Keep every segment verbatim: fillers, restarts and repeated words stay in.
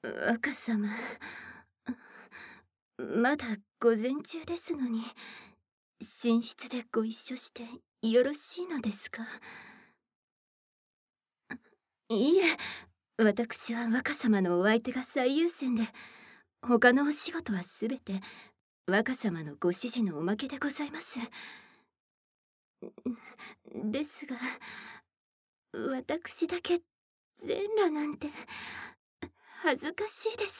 若様、まだ午前中ですのに、寝室でご一緒してよろしいのですか？いいえ、私は若様のお相手が最優先で、他のお仕事はすべて若様のご指示のおまけでございます。ですが、私だけ全裸なんて恥ずかしいです。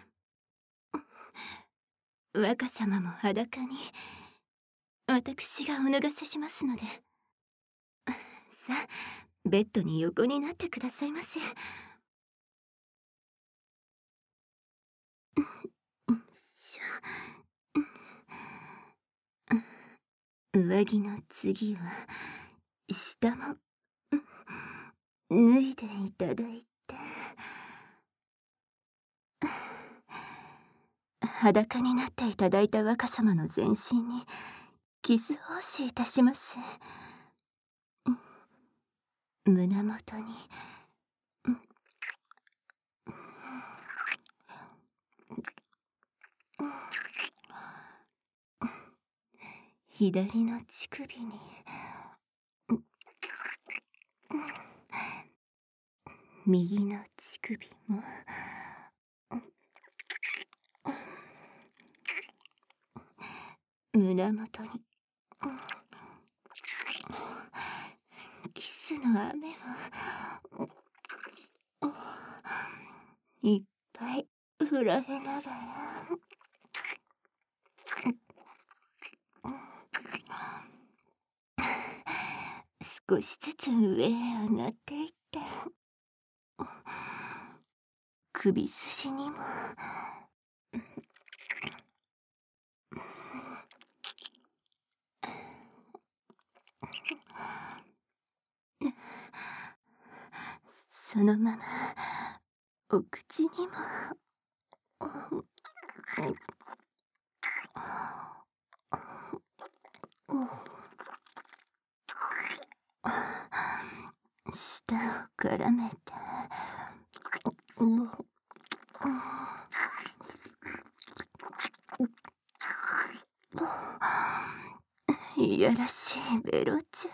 若様も裸に私がお脱がせしますので、さあベッドに横になってくださいませ。しょ上着の次は下も脱いでいただいて、裸になっていただいた若様の全身にキス奉仕いたします。胸元に左の乳首に右の乳首も胸元にキスの雨をいっぱい振られながら、少しずつ上へ上がっていって、首筋にもそのままお口にも舌を絡めて、いやらしいベロチュ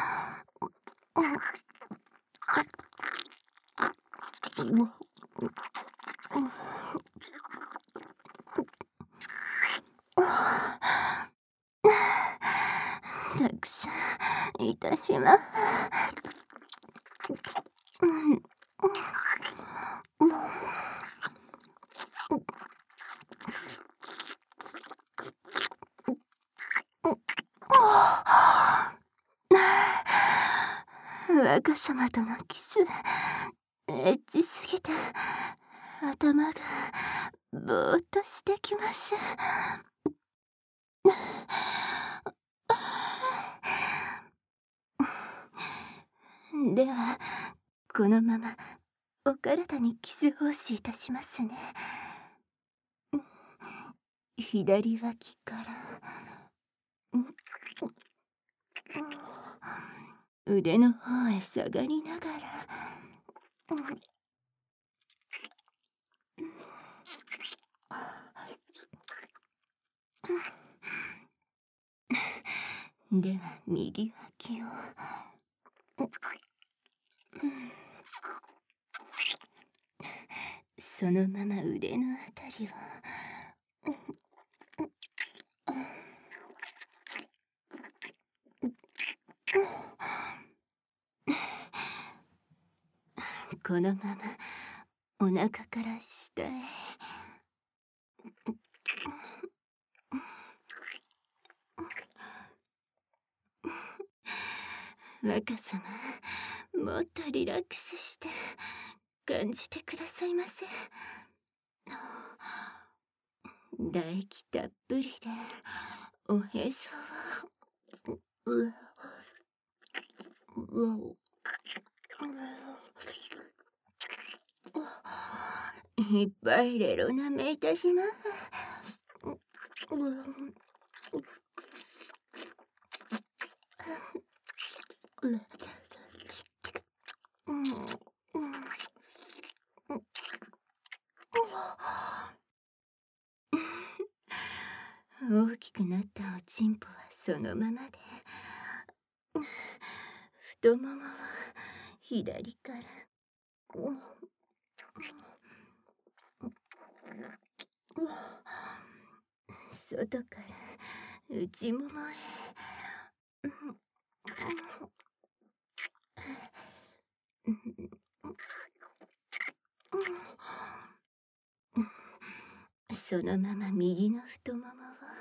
たくさんいたします。若様とのキス、エッチすぎて頭がぼーっとしてきます。ではこのままお体にキス奉仕いたしますね。左脇から腕の方へ下がりながら、では右脇をそのまま腕のあたりをこのままお腹から下へ。若様、もっとリラックスして感じてくださいませ。唾液たっぷりでおへそをうういっぱいレロなめいたします。 大きくなったおちんぽはそのままで、太ももは左から、外から内ももへ。そのまま右の太ももを、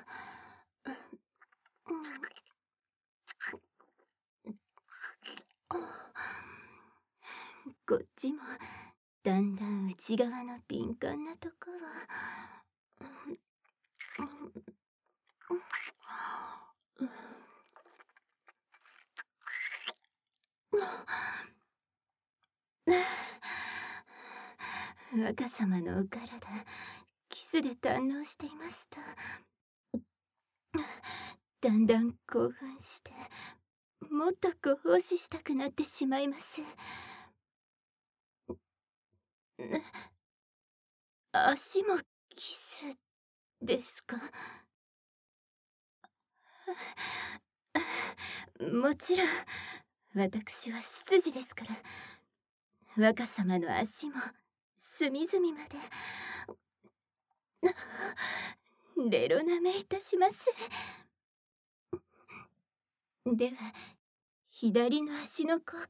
こっちもだんだん内側の敏感なところ。若様のお体、キスで堪能していますと、だんだん興奮して、もっとご奉仕したくなってしまいます。足もキスですか？もちろん、私は執事ですから、若様の足も隅々までレロなめいたします。では左の足の甲から。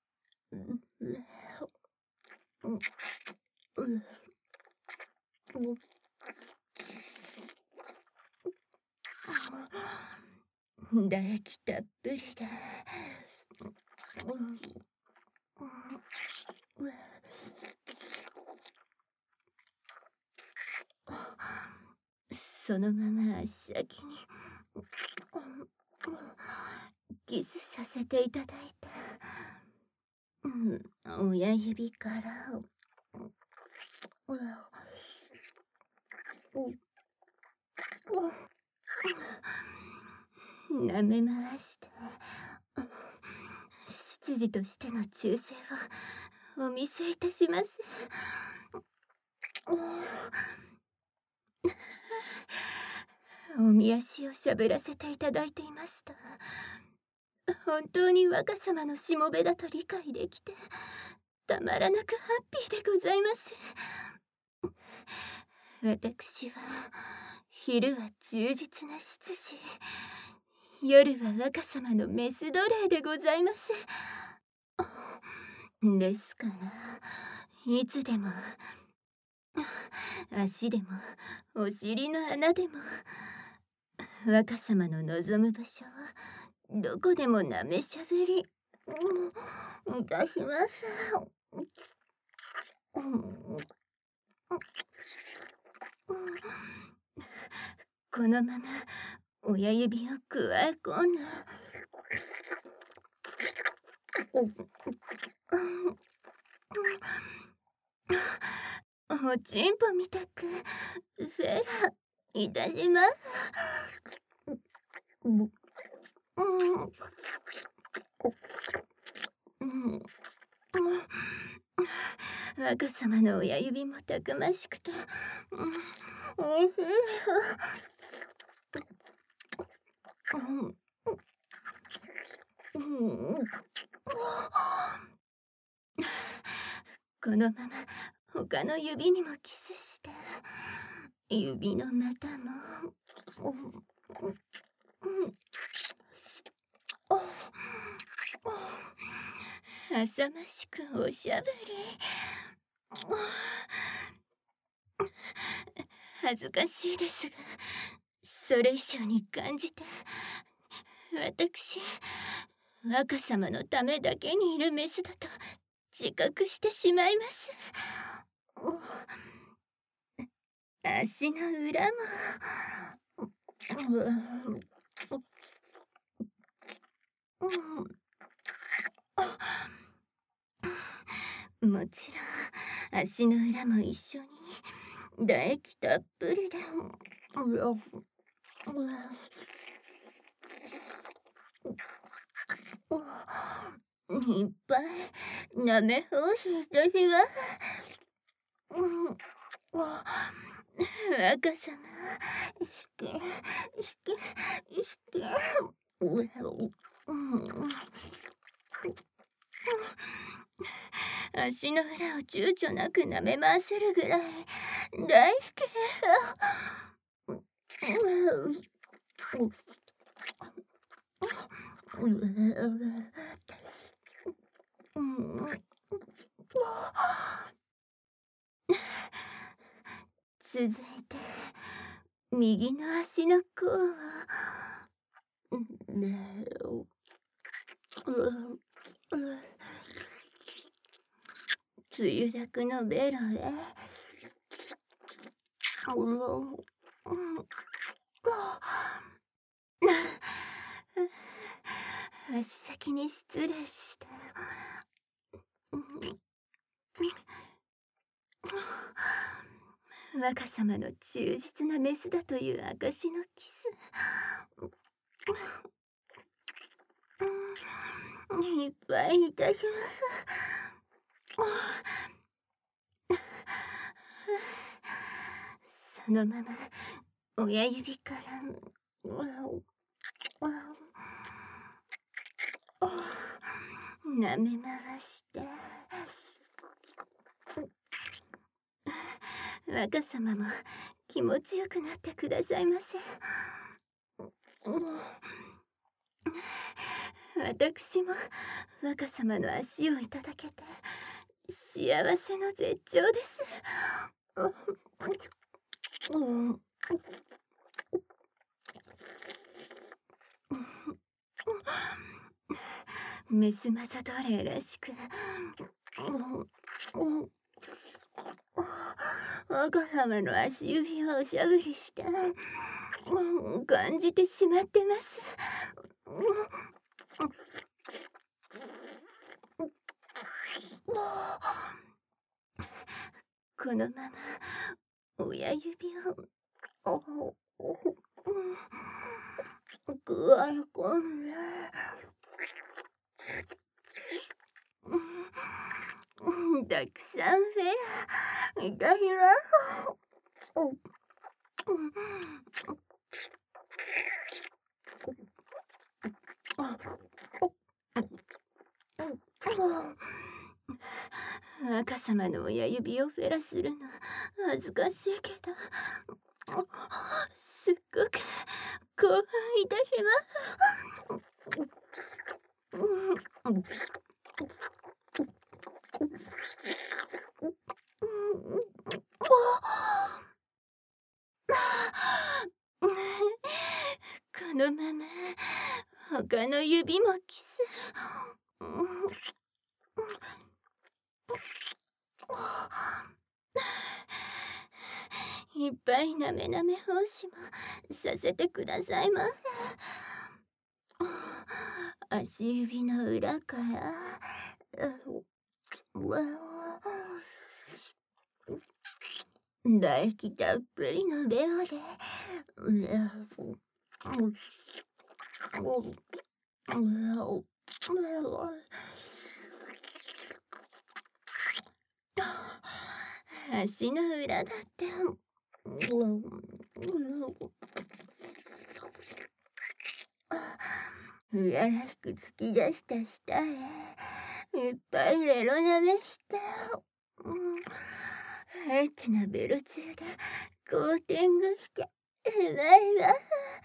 唾液たっぷりだ。そのまま足先にキスさせていただいた、うん、親指から舐め回して執事としての忠誠をお見せいたします。おみ足をしゃぶらせていただいていますと、本当に若様のしもべだと理解できて、たまらなくハッピーでございます。私は昼は忠実な執事、夜は若様のメス奴隷でございます。ですからいつでも足でもお尻の穴でも若様の望む場所をどこでもなめしゃぶりいたします。このまま親指をくわえ込んだ。おちんぽみたくフェラいたします。若様の親指もたくましくておいしい。このまま他の指にもキスして、指の股も浅ましくおしゃぶり。恥ずかしいですが、それ以上に感じて、私若様のためだけにいるメスだと自覚してしまいます。足の裏ももちろん足の裏も一緒に唾液たっぷりでいっぱい舐め放しいたします。 若様、引け、引け、引け。う足の裏を躊躇なく舐め回せるぐらい大好き。続いて右の足の甲をつゆだくのベロへ。足先に失礼した。若様の忠実なメスだという証のキス。いっぱいいたします。そのまま親指から舐め回して若様も気持ちよくなってくださいませ。私も若様の足をいただけて幸せの絶頂です。メスマサ奴隷らしく若様の足指をおしゃぶりして感じてしまってます。このまま親指をくわえ込んでたくさんフェラいたします。若様の親指をフェラするの恥ずかしいけどすっごく興奮いたします。このまま他の指もキス。いっぱいなめなめ奉仕もさせてくださいま。足指の裏から唾液たっぷりのベロで足の裏だってうやらしく突き出した下へいっぱいレロなめして、エッチなベロ中でコーティングしてうまいわ。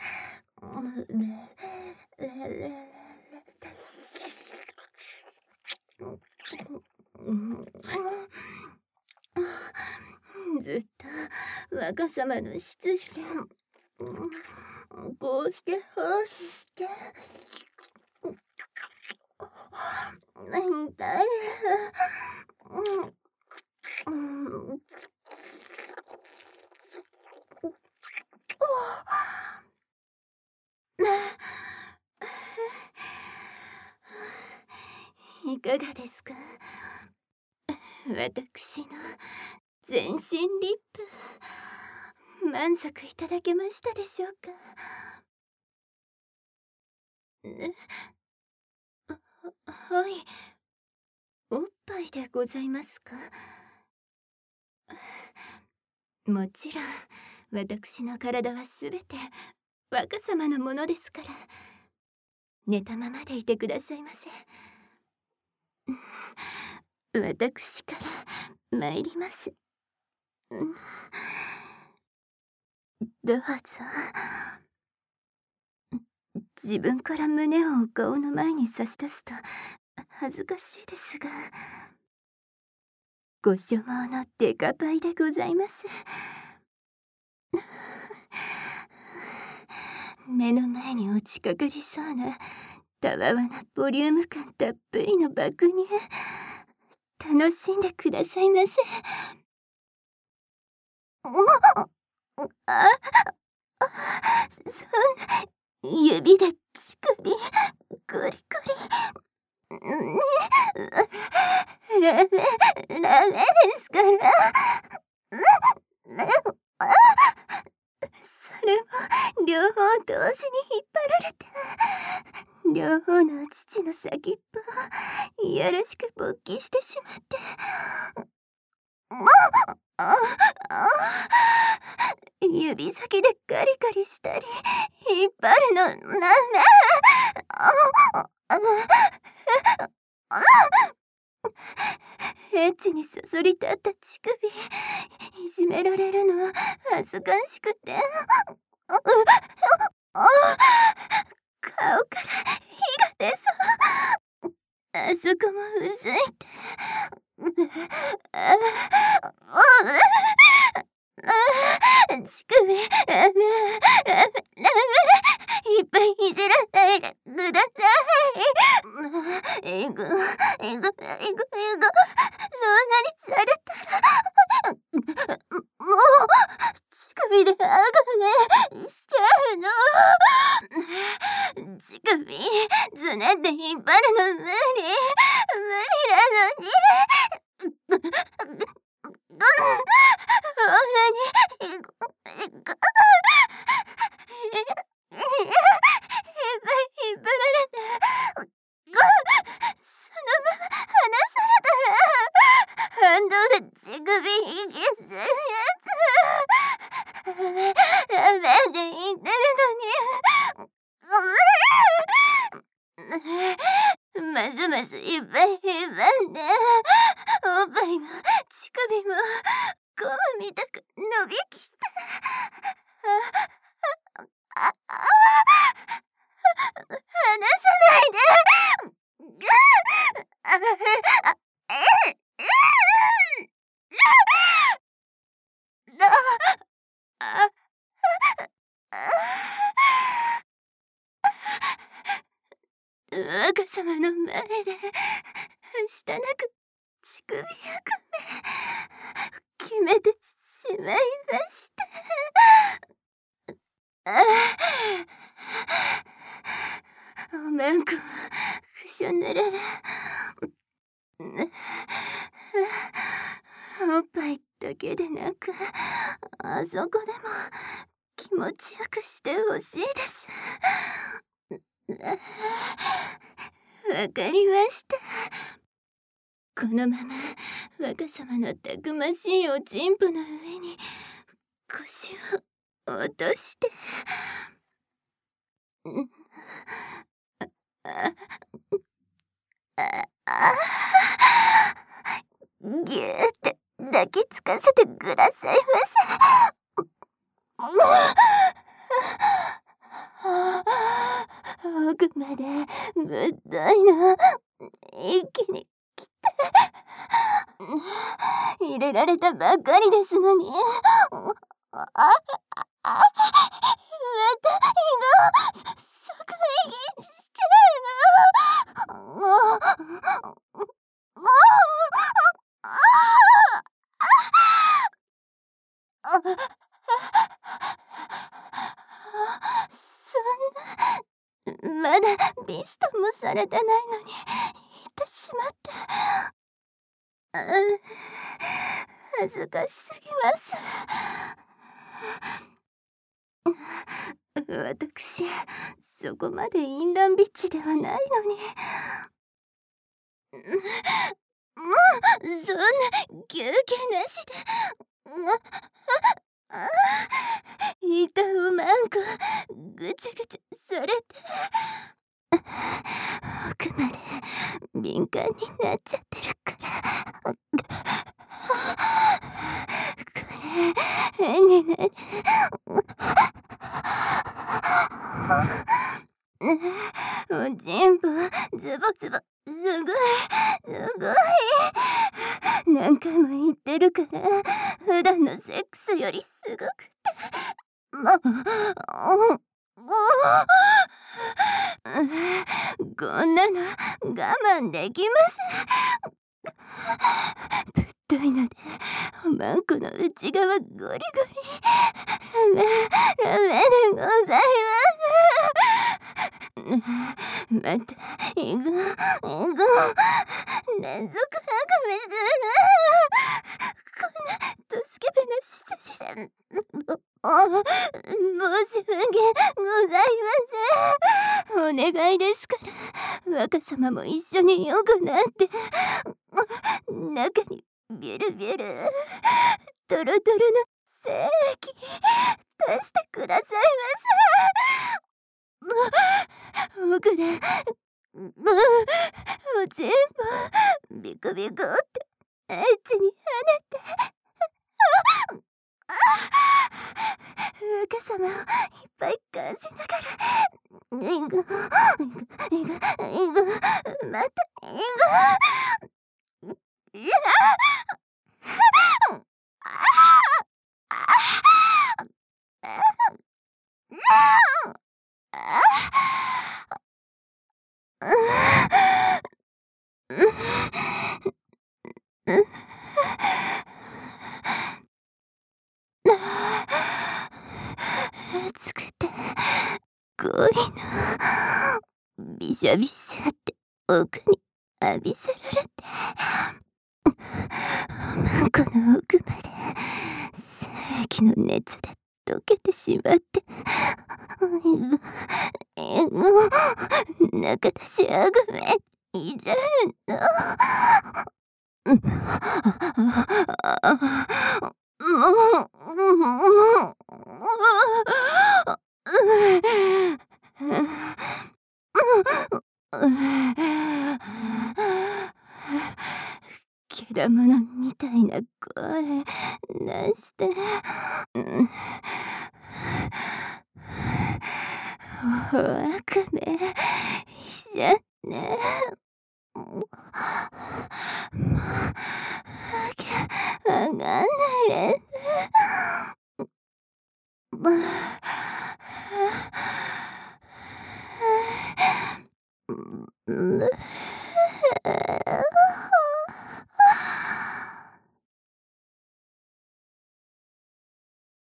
ずっと若様の執事権こうして奉仕して痛い。いかがですか、私の全身リップ。満足いただけましたでしょうか。はい、おっぱいでございますか。 もちろん私の体はすべて若様のものですから、寝たままでいてくださいませ。私から参ります。どうぞ。自分から胸をお顔の前に差し出すと恥ずかしいですが、ご所望のデカパイでございます。目の前に落ちかかりそうなたわわなボリューム感たっぷりの爆乳、楽しんでくださいませ。あ、そんな指で乳首ゴリゴリ。ラメラメですから。それも両方同時に引っ張られて、両方の乳の先っぽをいやらしく勃起してしまって、指先でガリガリしたり引っ張るのラメ。エッチにそそり立った乳首いじめられるの恥ずかしくて、顔から火が出そう。あそこもうずいて、乳首ラメラメラメ、いっぱいいじらないでください。えぐえぐえぐえぐ、そんなにされたらもう乳首であがめしちゃうの。乳首ずねって引っ張るの無理無理なのに。そんなにいっぱい引っ張られて、そのまま離されたら反動で乳首引きするやつ。ダメダメって言ってるのに、ますますいっぱい引っ張って、おっぱいも乳首もゴムみたく伸びきって、ああ離さないで。若様の前ではしたなく乳首役目決めてしまいました。おまんこもくしょぬれで、おっぱいだけでなくあそこでも気持ちよくしてほしいです。わかりました。このまま若様のたくましいおちんぽの上に腰を落として、ああぎゅーって抱きつかせてくださいませ。奥までぶっといの一気に来て、入れられたばっかりですのに、あああまた胃が即息しちゃうの。もうもうああそんな、まだビストもされてないのに言ってしまって、恥ずかしすぎます。私そこまで淫乱ビッチではないのに。もうそんな休憩なしでああ、板をマンコぐちゃぐちゃされて奥まで敏感になっちゃってるから。これ変になる。おちんぽズボズボすごいすごい。何回も言ってるから普段のセックスよりすごくてもうこんなの我慢できません。ぶっといのでおまんこの内側ゴリゴリラメラメでございます。またいくいく連続はぐみする。こんなドスケベな執事で申し訳ございません。お願いですから若様も一緒によくなって中にビュルビュルトロトロの精液出してくださいませ。奥でおちんぽビクビクってエッチに跳ねて若様をいっぱい感じながらいぐいぐいぐいぐまたいぐいや熱くて濃いのビシャビシャって奥に浴びせられておまんこの奥まで精液の熱で溶けてしまって中出しあぐめいじゃるの。けだものみたいな声出しておわかめしちゃってもうわけわかんないです。